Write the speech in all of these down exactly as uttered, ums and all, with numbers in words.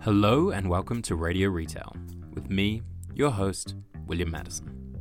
Hello and welcome to Radio Retail, with me, your host, William Madison.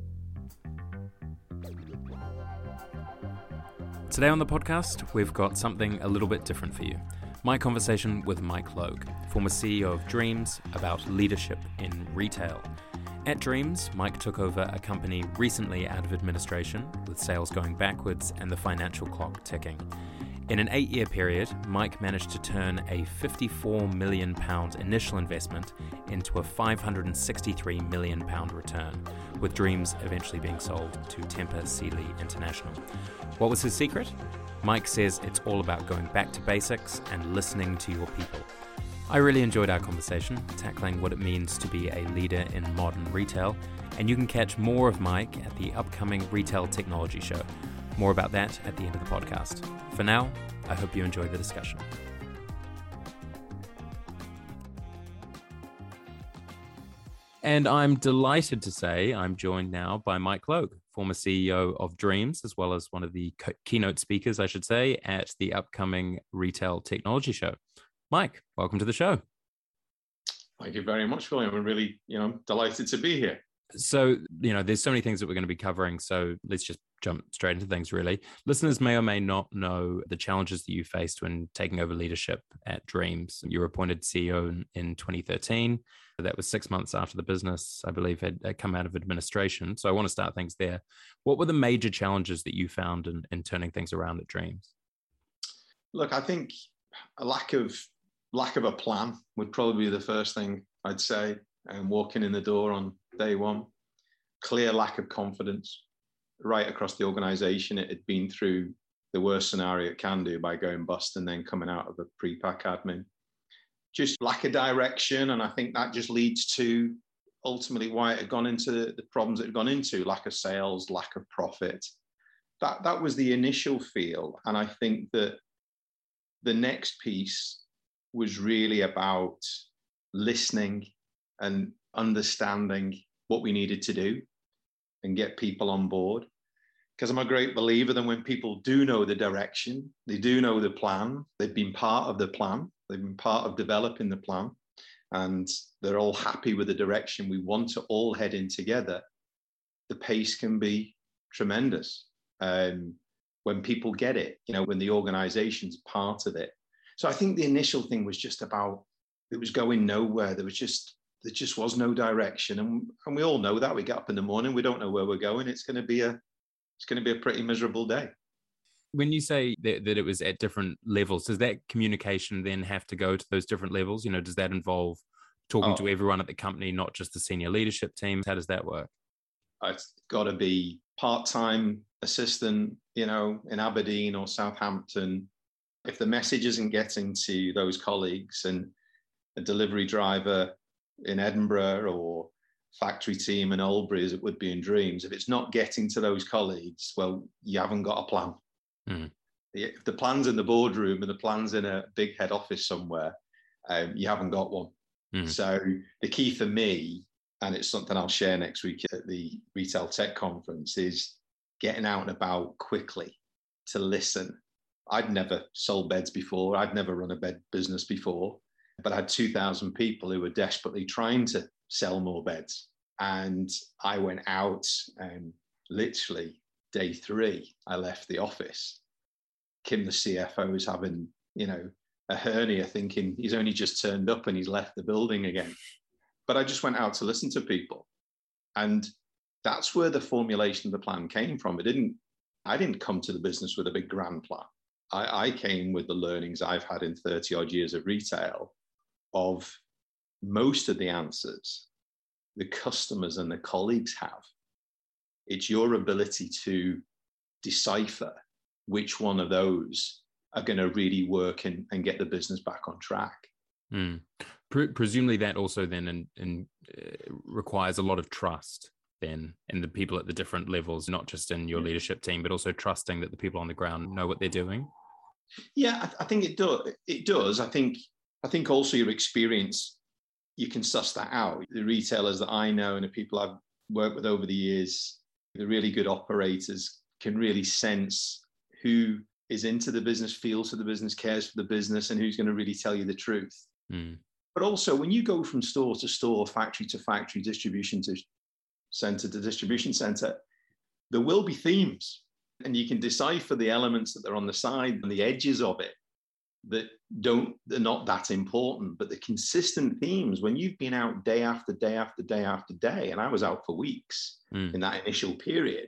Today on the podcast, we've got something a little bit different for you. My conversation with Mike Logue, former C E O of Dreams, about leadership in retail. At Dreams, Mike took over a company recently out of administration, with sales going backwards and the financial clock ticking. In an eight-year period, Mike managed to turn a fifty-four million pounds initial investment into a five hundred sixty-three million pounds return, with Dreams eventually being sold to Tempur Sealy International. What was his secret? Mike says it's all about going back to basics and listening to your people. I really enjoyed our conversation, tackling what it means to be a leader in modern retail, and you can catch more of Mike at the upcoming Retail Technology Show. More about that at the end of the podcast. For now, I hope you enjoy the discussion. And I'm delighted to say I'm joined now by Mike Logue, former C E O of Dreams, as well as one of the co- keynote speakers, I should say, at the upcoming Retail Technology Show. Mike, welcome to the show. Thank you very much, William. I'm really, you know, delighted to be here. So, you know, there's so many things that we're going to be covering, so let's just jump straight into things, really. Listeners may or may not know the challenges that you faced when taking over leadership at Dreams. You were appointed C E O in, in twenty thirteen. That was six months after the business, I believe, had, had come out of administration. So I want to start things there. What were the major challenges that you found in, in turning things around at Dreams? Look, I think a lack of lack of a plan would probably be the first thing I'd say. And walking in the door on day one, clear lack of confidence right across the organization. It had been through the worst scenario it can do by going bust and then coming out of a pre-pack admin. Just lack of direction. And I think that just leads to ultimately why it had gone into the problems it had gone into, lack of sales, lack of profit. That, that was the initial feel. And I think that the next piece was really about listening and understanding what we needed to do and get people on board. Because I'm a great believer that when people do know the direction, they do know the plan, they've been part of the plan, they've been part of developing the plan, and they're all happy with the direction we want to all head in together, the pace can be tremendous. Um, when people get it, you know, when the organization's part of it. So I think the initial thing was just about, it was going nowhere. There was just, there just was no direction. And, and we all know that. We get up in the morning, we don't know where we're going. It's going to be a, it's going to be a pretty miserable day. When you say that, that it was at different levels, does that communication then have to go to those different levels? You know, does that involve talking oh. to everyone at the company, not just the senior leadership team? How does that work? It's got to be part-time assistant, you know, in Aberdeen or Southampton. If the message isn't getting to those colleagues, and a delivery driver in Edinburgh or factory team in Albury, as it would be in Dreams, if it's not getting to those colleagues, well, you haven't got a plan. Mm. If the plan's in the boardroom and the plan's in a big head office somewhere, um, you haven't got one. Mm. So the key for me, and it's something I'll share next week at the Retail Tech Conference, is getting out and about quickly to listen. I'd never sold beds before. I'd never run a bed business before. But I had two thousand people who were desperately trying to sell more beds. And I went out and literally day three, I left the office. Kim, the C F O, was having, you know, a hernia, thinking he's only just turned up and he's left the building again. But I just went out to listen to people. And that's where the formulation of the plan came from. It didn't, I didn't come to the business with a big grand plan. I, I came with the learnings I've had in thirty odd years of retail, of most of the answers the customers and the colleagues have. It's your ability to decipher which one of those are going to really work and, and get the business back on track. Mm. Pre- presumably that also then in, in, uh, requires a lot of trust then in the people at the different levels, not just in your leadership team, but also trusting that the people on the ground know what they're doing. Yeah, I, th- I think it does. It does. I think I think also your experience, you can suss that out. The retailers that I know and the people I've worked with over the years, the really good operators can really sense who is into the business, feels for the business, cares for the business, and who's going to really tell you the truth. Mm. But also when you go from store to store, factory to factory, distribution to center to distribution center, there will be themes, and you can decipher the elements that are on the side and the edges of it that don't, they're not that important, but the consistent themes, when you've been out day after day after day after day, and I was out for weeks mm. in that initial period,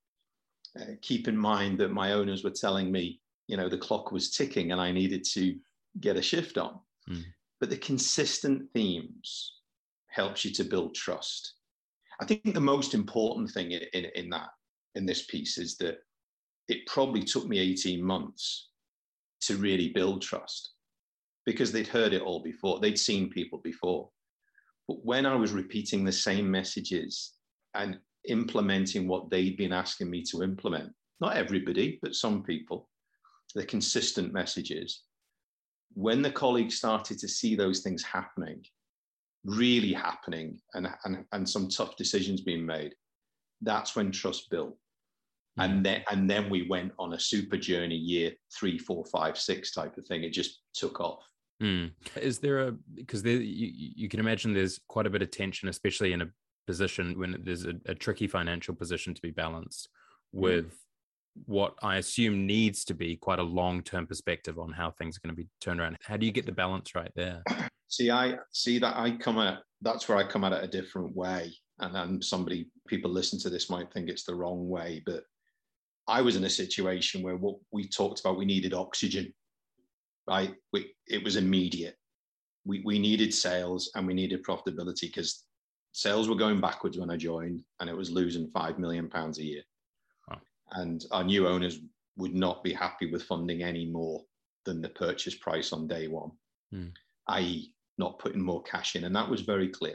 uh, keep in mind that my owners were telling me, you know, the clock was ticking and I needed to get a shift on. Mm. But the consistent themes helps you to build trust. I think the most important thing in, in, in that, in this piece, is that it probably took me eighteen months to really build trust, because they'd heard it all before. They'd seen people before. But when I was repeating the same messages and implementing what they'd been asking me to implement, not everybody, but some people, the consistent messages, when the colleagues started to see those things happening, really happening, and, and, and some tough decisions being made, that's when trust built. Mm. And then, and then we went on a super journey, year three, four, five, six type of thing. It just took off. Mm. Is there a, because there, you, you can imagine there's quite a bit of tension, especially in a position when there's a, a tricky financial position to be balanced with mm. what I assume needs to be quite a long-term perspective on how things are going to be turned around. How do you get the balance right there? See, I see that I come at, that's where I come at it a different way. And then somebody, people listen to this might think it's the wrong way, but I was in a situation where what we talked about, we needed oxygen, right? We, it was immediate. We, we needed sales and we needed profitability, because sales were going backwards when I joined and it was losing five million pounds a year. Wow. And our new owners would not be happy with funding any more than the purchase price on day one, mm. that is not putting more cash in. And that was very clear.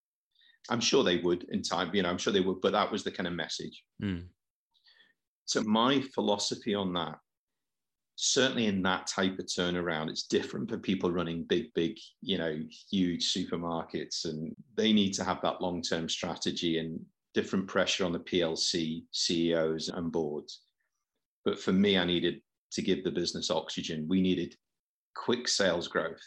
I'm sure they would in time, you know, I'm sure they would, but that was the kind of message. Mm. So my philosophy on that, certainly in that type of turnaround, it's different for people running big, big, you know, huge supermarkets, and they need to have that long-term strategy and different pressure on the P L C C E Os and boards. But for me, I needed to give the business oxygen. We needed quick sales growth.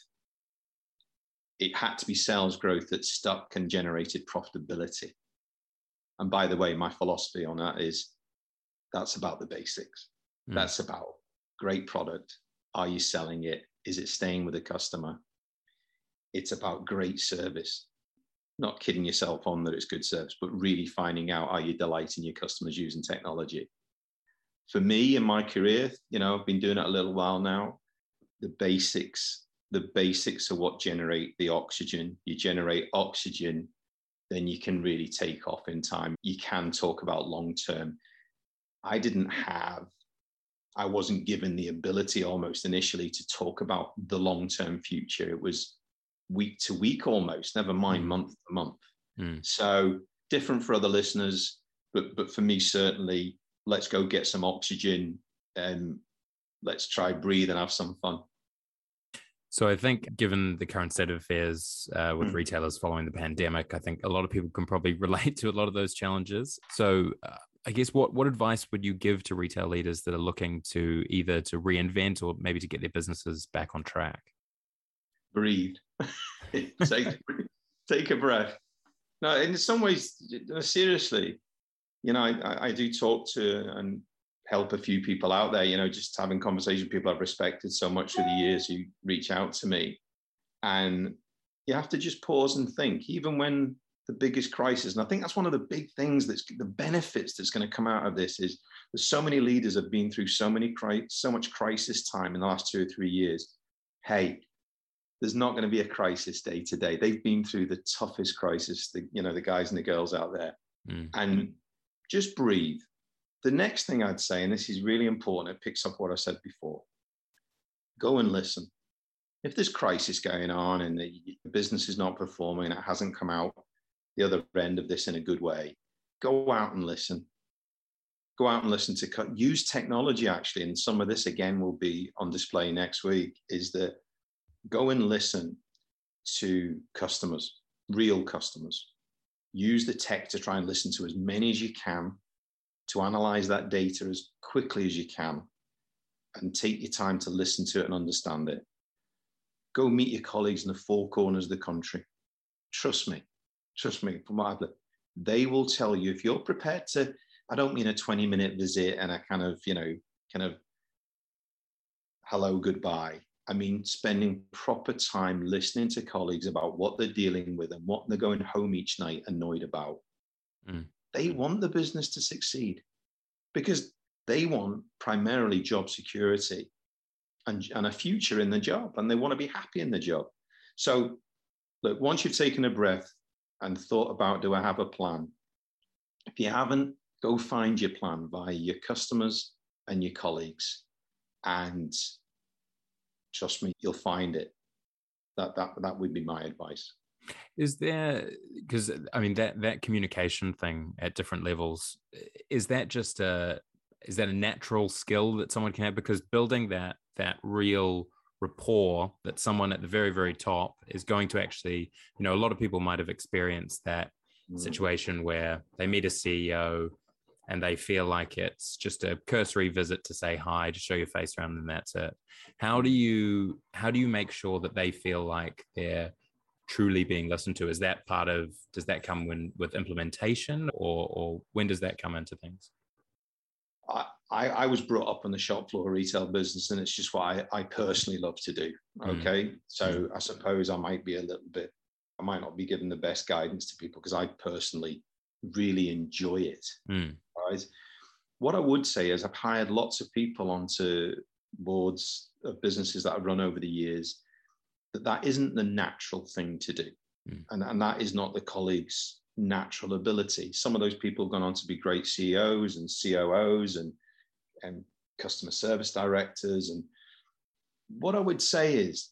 It had to be sales growth that stuck and generated profitability. And by the way, my philosophy on that is, that's about the basics. Mm. That's about great product. Are you selling it? Is it staying with the customer? It's about great service. Not kidding yourself on that it's good service, but really finding out, are you delighting your customers using technology? For me in my career, you know, I've been doing it a little while now. The basics, the basics are what generate the oxygen. You generate oxygen, then you can really take off in time. You can talk about long-term. I didn't have, I wasn't given the ability almost initially to talk about the long-term future. It was week to week almost, never mind mm. month to month. Mm. So different for other listeners, but but for me, certainly, let's go get some oxygen and let's try breathe and have some fun. So I think given the current state of affairs uh, with mm. retailers following the pandemic, I think a lot of people can probably relate to a lot of those challenges. So uh, I guess what, what advice would you give to retail leaders that are looking to either to reinvent or maybe to get their businesses back on track? Breathe. take, take a breath. No, in some ways, seriously, you know, I, I do talk to and help a few people out there, you know, just having conversations with people I've respected so much through the years who reach out to me. And you have to just pause and think, even when the biggest crisis. And I think that's one of the big things that's the benefits that's going to come out of this is there's so many leaders have been through so many, so much crisis time in the last two or three years. Hey, there's not going to be a crisis day to day. They've been through the toughest crisis, the, you know, the guys and the girls out there. Mm. And just breathe. The next thing I'd say, and this is really important, it picks up what I said before, go and listen. If there's crisis going on and the business is not performing, it hasn't come out the other end of this in a good way, go out and listen. Go out and listen to, use technology actually, and some of this again will be on display next week, is that go and listen to customers, real customers. Use the tech to try and listen to as many as you can, to analyze that data as quickly as you can, and take your time to listen to it and understand it. go meet your colleagues in the four corners of the country. Trust me, trust me, from what I've learned, they will tell you if you're prepared to, I don't mean a twenty minute visit and a kind of, you know, kind of hello, goodbye. I mean, spending proper time listening to colleagues about what they're dealing with and what they're going home each night annoyed about. Mm. They want the business to succeed because they want primarily job security and, and a future in the job, and they want to be happy in the job. So look, once you've taken a breath and thought about, do I have a plan? If you haven't, go find your plan via your customers and your colleagues. And trust me, you'll find it. That that that would be my advice. Is there, because I mean that that communication thing at different levels, is that just a is that a natural skill that someone can have? Because building that that real rapport that someone at the very, very top is going to actually, you know, a lot of people might have experienced that mm. situation where they meet a C E O and they feel like it's just a cursory visit to say hi, to show your face around, and that's it. How do you how do you make sure that they feel like they're truly being listened to? Is that part of, does that come when with implementation, or or when does that come into things? I, I was brought up on the shop floor retail business, and it's just what I, I personally love to do. Okay. Mm. So mm. I suppose I might be a little bit, I might not be giving the best guidance to people because I personally really enjoy it. Mm. Right. What I would say is I've hired lots of people onto boards of businesses that I've run over the years, that that isn't the natural thing to do. Mm. And, and that is not the colleagues' natural ability. Some of those people have gone on to be great C E Os and C O Os and, and customer service directors. And what I would say is,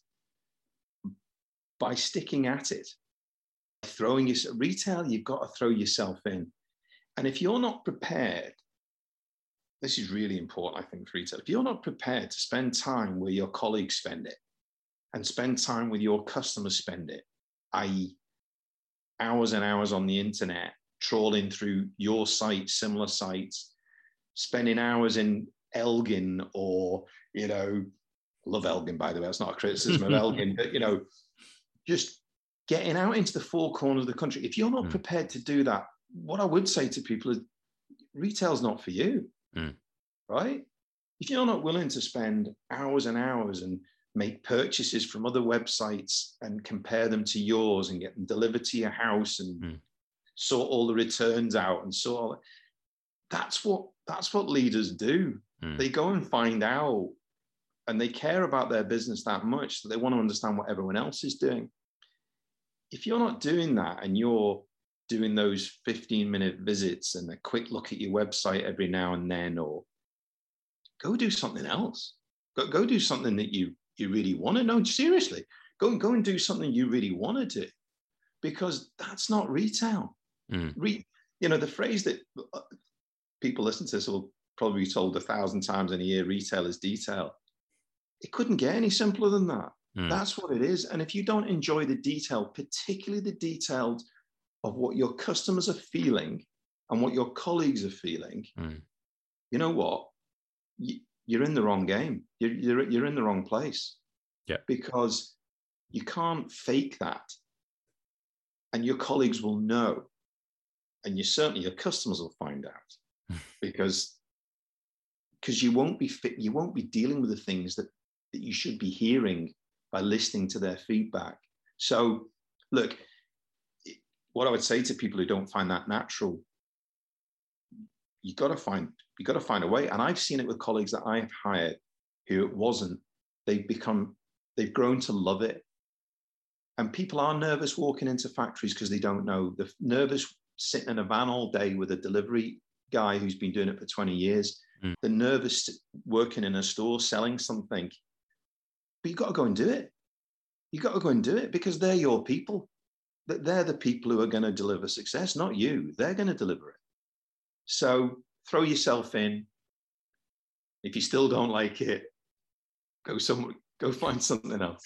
by sticking at it, throwing your retail, you've got to throw yourself in. And if you're not prepared, this is really important, I think, for retail. If you're not prepared to spend time where your colleagues spend it and spend time with your customers spend it, that is hours and hours on the internet, trawling through your site, similar sites, spending hours in Elgin or, you know, love Elgin, by the way, that's not a criticism of Elgin, but, you know, just getting out into the four corners of the country. If you're not mm. prepared to do that, what I would say to people is retail's not for you, mm. right? If you're not willing to spend hours and hours and make purchases from other websites and compare them to yours and get them delivered to your house and mm. sort all the returns out and sort all that, that's what that's what leaders do. Mm. They go and find out, and they care about their business that much that they want to understand what everyone else is doing. If you're not doing that and you're doing those fifteen minute visits and a quick look at your website every now and then, or go do something else. Go, go do something that you, you really want to know. Seriously, go, go and do something you really want to do, because that's not retail. Mm. Re, you know, the phrase that people listen to this will probably be told a thousand times in a year, retail is detail. It couldn't get any simpler than that. Mm. That's what it is. And if you don't enjoy the detail, particularly the details of what your customers are feeling and what your colleagues are feeling, mm. you know what? You, you're in the wrong game. You're, you're, you're in the wrong place. Yeah. Because you can't fake that. And your colleagues will know. And you certainly, your customers will find out. because because you won't be fit, you won't be dealing with the things that, that you should be hearing by listening to their feedback. So look, what I would say to people who don't find that natural, you got to find you got to find a way. And I've seen it with colleagues that I've hired who it wasn't. They've become, they've grown to love it. And people are nervous walking into factories because they don't know. They're nervous sitting in a van all day with a delivery guy who's been doing it for twenty years. Mm. They're nervous working in a store selling something. But you've got to go and do it. You've got to go and do it because they're your people. They're the people who are going to deliver success, not you. They're going to deliver it. So throw yourself in. If you still don't like it, go somewhere, go find something else.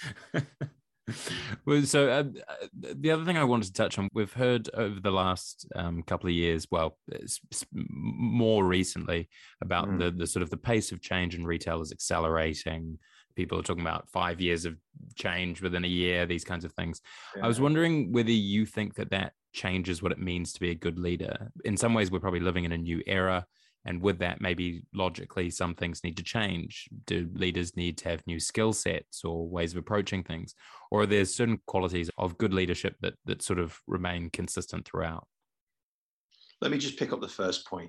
Well, so uh, the other thing I wanted to touch on, we've heard over the last um, couple of years, well, it's, it's more recently, about mm. the the sort of the pace of change in retail is accelerating. people are talking about five years of change within a year, these kinds of things. Yeah. I was wondering whether you think that that changes what it means to be a good leader. In some ways, we're probably living in a new era. And with that, maybe logically, some things need to change. Do leaders need to have new skill sets or ways of approaching things? Or are there certain qualities of good leadership that that sort of remain consistent throughout? Let me just pick up the first point.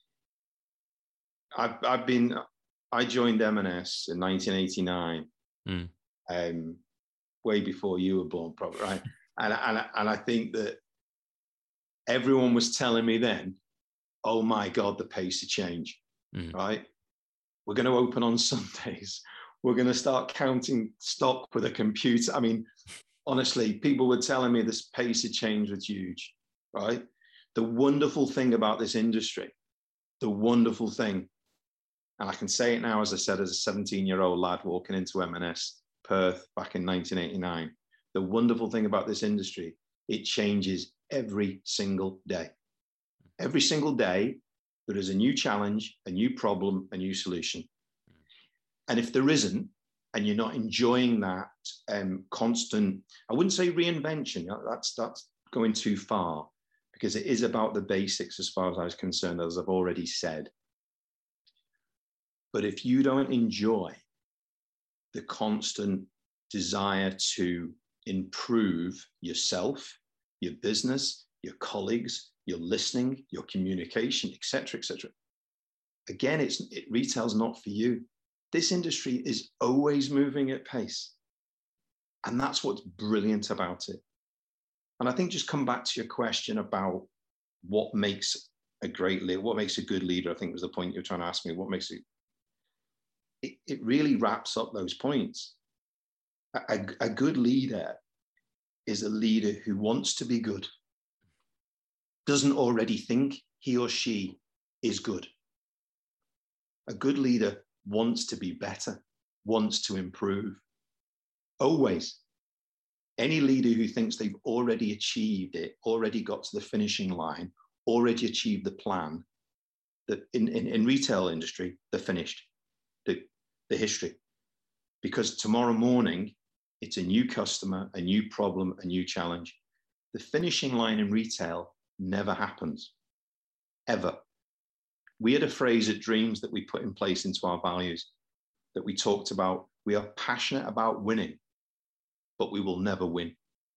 I've, I've been, I joined M and S in nineteen eighty-nine, mm. um, way before you were born, probably, right? And, and, and I think that everyone was telling me then, oh my God, the pace of change, mm. right? We're going to open on Sundays. We're going to start counting stock with a computer. I mean, honestly, people were telling me this pace of change was huge, right? The wonderful thing about this industry, the wonderful thing, and I can say it now, as I said, as a seventeen-year-old lad walking into M and S Perth back in nineteen eighty-nine, the wonderful thing about this industry, it changes every single day. Every single day, there is a new challenge, a new problem, a new solution. And if there isn't, and you're not enjoying that um, constant, I wouldn't say reinvention, that's, that's going too far, because it is about the basics as far as I was concerned, as I've already said. But if you don't enjoy the constant desire to improve yourself, your business, your colleagues, your listening, your communication, et cetera, et cetera. Again, it's it, retail's not for you. This industry is always moving at pace. And that's what's brilliant about it. And I think just come back to your question about what makes a great leader, what makes a good leader, I think was the point you're trying to ask me, what makes it, it, it really wraps up those points. A, a, a good leader is a leader who wants to be good, doesn't already think he or she is good. A good leader wants to be better, wants to improve. Always. Any leader who thinks they've already achieved it, already got to the finishing line, already achieved the plan, that in, in, in retail industry, they're finished, the, the history. Because tomorrow morning, it's a new customer, a new problem, a new challenge. The finishing line in retail never happens, ever. We had a phrase at Dreams that we put in place into our values that we talked about. We are passionate about winning, but we will never win,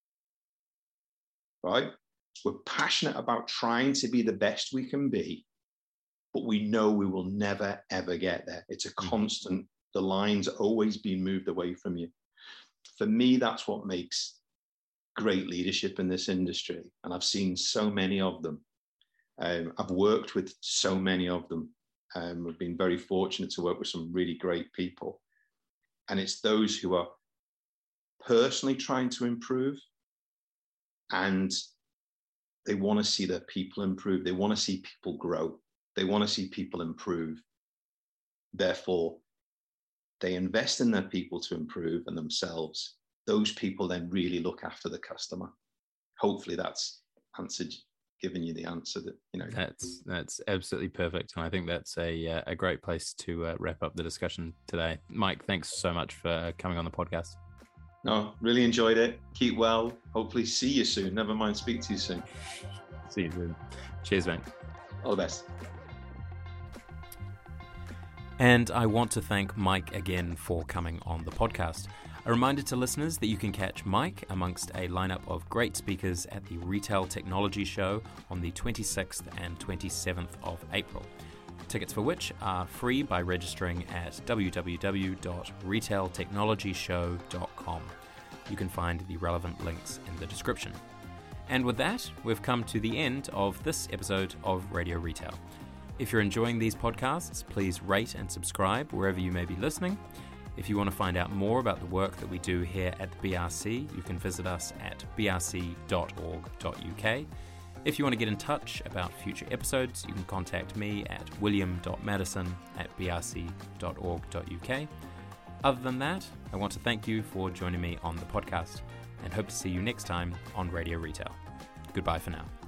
right? We're passionate about trying to be the best we can be, but we know we will never, ever get there. It's a constant, the line's always being moved away from you. For me, that's what makes great leadership in this industry. And I've seen so many of them. Um, I've worked with so many of them. Um, I've been very fortunate to work with some really great people. And it's those who are personally trying to improve, and they want to see their people improve. They want to see people grow. They want to see people improve. Therefore, they invest in their people to improve and themselves. Those people then really look after the customer. Hopefully that's answered, given you the answer that, you know. That's that's absolutely perfect. And I think that's a a great place to uh, wrap up the discussion today. Mike, thanks so much for coming on the podcast. No, really enjoyed it. Keep well. Hopefully see you soon. Never mind, speak to you soon. See you soon. Cheers, mate. All the best. And I want to thank Mike again for coming on the podcast. A reminder to listeners that you can catch Mike amongst a lineup of great speakers at the Retail Technology Show on the twenty-sixth and twenty-seventh of April. Tickets for which are free by registering at w w w dot retail technology show dot com. You can find the relevant links in the description. And with that, we've come to the end of this episode of Radio Retail. If you're enjoying these podcasts, please rate and subscribe wherever you may be listening. If you want to find out more about the work that we do here at the B R C, you can visit us at b r c dot org dot u k. If you want to get in touch about future episodes, you can contact me at william dot madison at b r c dot org dot u k. Other than that, I want to thank you for joining me on the podcast and hope to see you next time on Radio Retail. Goodbye for now.